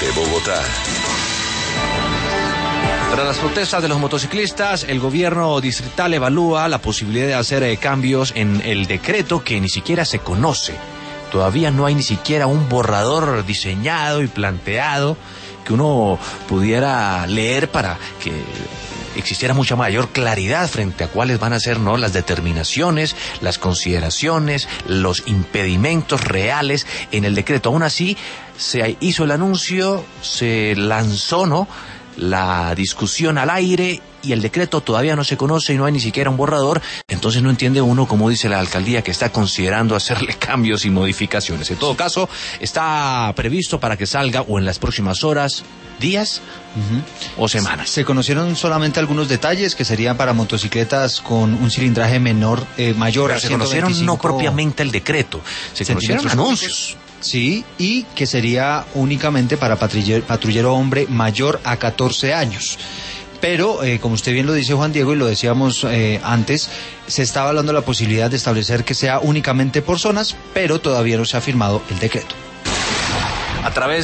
de Bogotá. Tras las protestas de los motociclistas, el gobierno distrital evalúa la posibilidad de hacer cambios en el decreto que ni siquiera se conoce. Todavía no hay ni siquiera un borrador diseñado y planteado que uno pudiera leer para que existiera mucha mayor claridad frente a cuáles van a ser, ¿no?, las determinaciones, las consideraciones, los impedimentos reales en el decreto. Aún así, se hizo el anuncio, se lanzó, ¿no?, la discusión al aire y el decreto todavía no se conoce y no hay ni siquiera un borrador. Entonces no entiende uno cómo dice la alcaldía que está considerando hacerle cambios y modificaciones. En todo caso, está previsto para que salga o en las próximas horas, días o semanas. Se conocieron solamente algunos detalles que serían para motocicletas con un cilindraje mayor. Pero se conocieron no propiamente el decreto, se conocieron anuncios. Sí, y que sería únicamente para patrullero hombre mayor a 14 años. Pero, como usted bien lo dice, Juan Diego, y lo decíamos antes, se está evaluando la posibilidad de establecer que sea únicamente por zonas, pero todavía no se ha firmado el decreto. A través